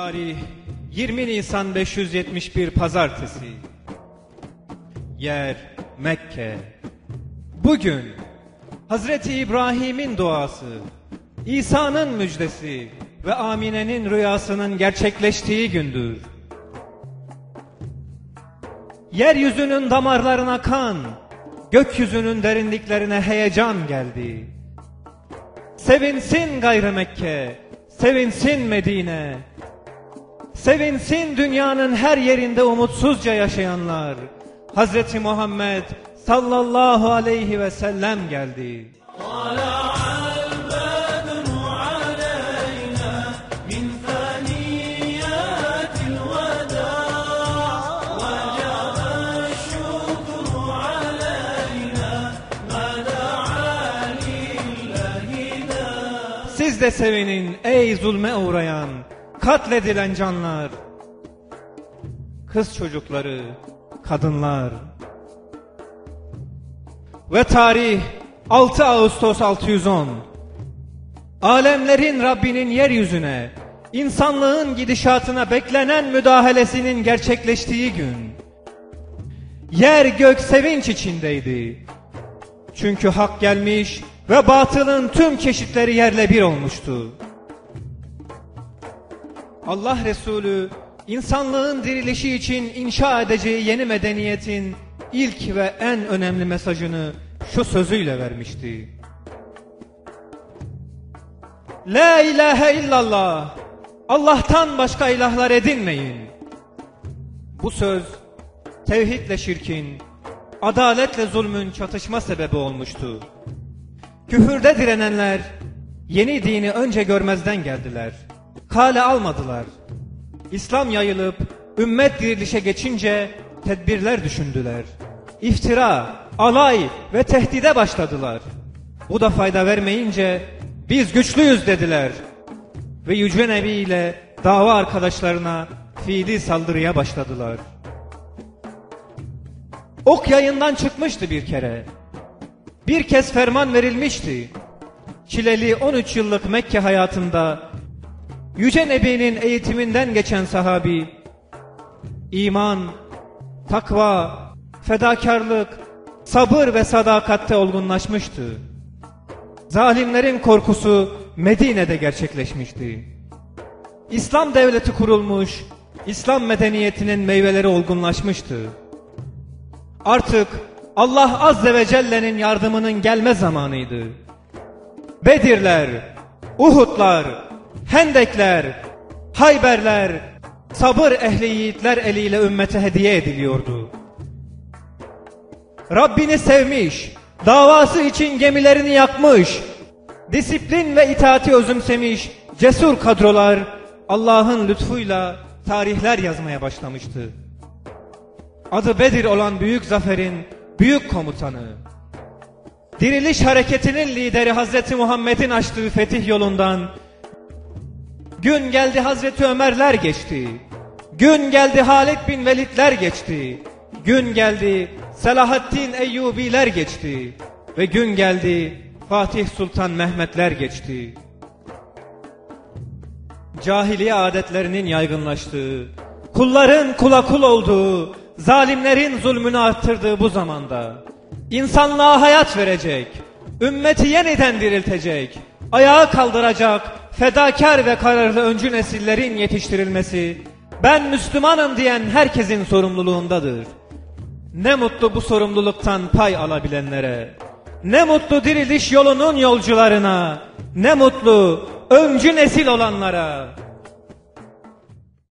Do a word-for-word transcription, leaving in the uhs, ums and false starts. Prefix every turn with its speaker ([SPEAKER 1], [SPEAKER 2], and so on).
[SPEAKER 1] Tarih yirmi Nisan beş yüz yetmiş bir Pazartesi. Yer Mekke. Bugün Hazreti İbrahim'in duası, İsa'nın müjdesi ve Amine'nin rüyasının gerçekleştiği gündür. Yeryüzünün damarlarına kan, gökyüzünün derinliklerine heyecan geldi. Sevinsin gayrı Mekke, sevinsin Medine, sevinsin dünyanın her yerinde umutsuzca yaşayanlar. Hazreti Muhammed sallallahu aleyhi ve sellem geldi. Siz de sevinin ey zulme uğrayan, katledilen canlar, kız çocukları, kadınlar. Ve tarih altı Ağustos altı yüz on. Alemlerin Rabbinin yeryüzüne, insanlığın gidişatına beklenen müdahalesinin gerçekleştiği gün. Yer gök sevinç içindeydi. Çünkü hak gelmiş ve batılın tüm çeşitleri yerle bir olmuştu. Allah Resulü insanlığın dirilişi için inşa edeceği yeni medeniyetin ilk ve en önemli mesajını şu sözüyle vermişti. La ilahe illallah, Allah'tan başka ilahlar edinmeyin. Bu söz tevhidle şirkin, adaletle zulmün çatışma sebebi olmuştu. Küfürde direnenler yeni dini önce görmezden geldiler, kale almadılar. İslam yayılıp ümmet dirilişe geçince tedbirler düşündüler. İftira, alay ve tehdide başladılar. Bu da fayda vermeyince biz güçlüyüz dediler. Ve Yüce Nebi ile dava arkadaşlarına fiili saldırıya başladılar. Ok yayından çıkmıştı bir kere. Bir kez ferman verilmişti. Çileli on üç yıllık Mekke hayatında Yüce Nebi'nin eğitiminden geçen sahabi, iman, takva, fedakarlık, sabır ve sadakatte olgunlaşmıştı. Zalimlerin korkusu Medine'de gerçekleşmişti. İslam devleti kurulmuş, İslam medeniyetinin meyveleri olgunlaşmıştı. Artık Allah Azze ve Celle'nin yardımının gelme zamanıydı. Bedirler, Uhudlar, Hendekler, Hayberler, sabır ehli yiğitler eliyle ümmete hediye ediliyordu. Rabbini sevmiş, davası için gemilerini yakmış, disiplin ve itaati özümsemiş cesur kadrolar Allah'ın lütfuyla tarihler yazmaya başlamıştı. Adı Bedir olan büyük zaferin büyük komutanı, diriliş hareketinin lideri Hazreti Muhammed'in açtığı fetih yolundan gün geldi Hazreti Ömerler geçti, gün geldi Halid bin Velidler geçti, gün geldi Selahaddin Eyyubiler geçti ve gün geldi Fatih Sultan Mehmetler geçti. Cahiliye adetlerinin yaygınlaştığı, kulların kula kul olduğu, zalimlerin zulmünü arttırdığı bu zamanda insanlığa hayat verecek, ümmeti yeniden diriltecek, ayağa kaldıracak fedakar ve kararlı öncü nesillerin yetiştirilmesi ben Müslümanım diyen herkesin sorumluluğundadır. Ne mutlu bu sorumluluktan pay alabilenlere, ne mutlu diriliş yolunun yolcularına, ne mutlu öncü nesil olanlara.